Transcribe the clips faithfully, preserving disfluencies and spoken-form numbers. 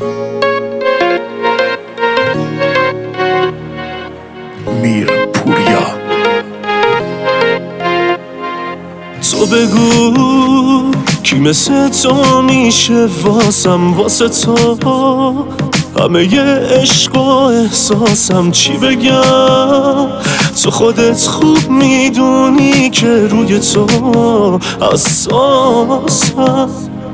میر پوریا. تو بگو کی مثل تو میشه واسم، واسه تو همه ی عشق و احساسم. چی بگم تو خودت خوب میدونی که روی تو حساسم.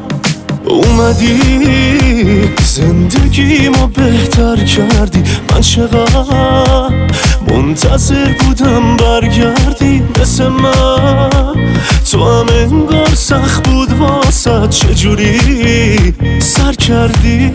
اومدی زندگیمو بهتر کردی، من چقدر منتظر بودم برگردی. مثل من تو هم انگار سخت بود واسه، چجوری سر کردی؟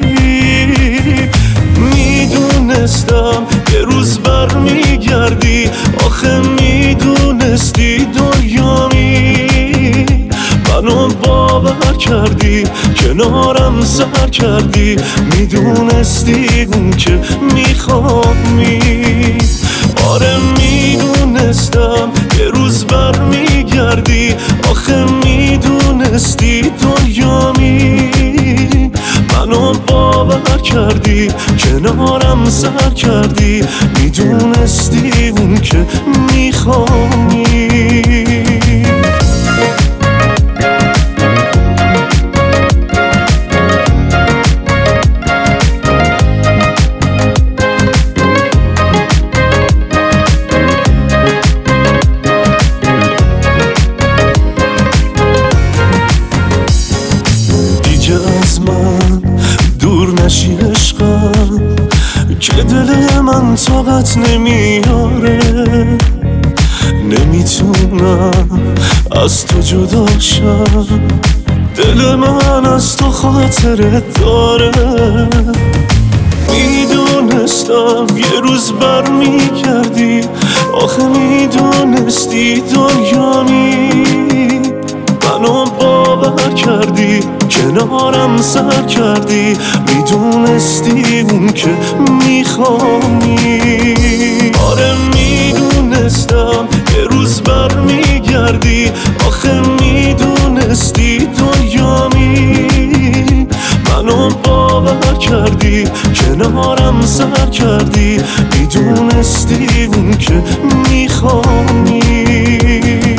میدونستم یه روز بر میگردی، آخه میدونستی دنیامی. منو باور کردی، کنارم سر کردی، میدونستی اون که میخوami. آره میدونستم یه روز بر میگردی، آخه میدونستی دنیامی. منو باور کردی، کنارم سر کردی، میدونستی اون که میخوami. از من دور نشی عشقم، که دل من طاقت نمیاره. نمیتونم از تو جدا شم، دل من از تو خاطرت داره. میدونستم یه روز بر میگردی، آخه میدونستی دنیامی. منو باور کردی، کنارم سر کردی، میدونستی اون که میخوami. آره میدونستم یه روز بر میگردی، آخه میدونستی دنیامی. منو باور کردی، کنارم سر کردی، میدونستی اون که میخوami.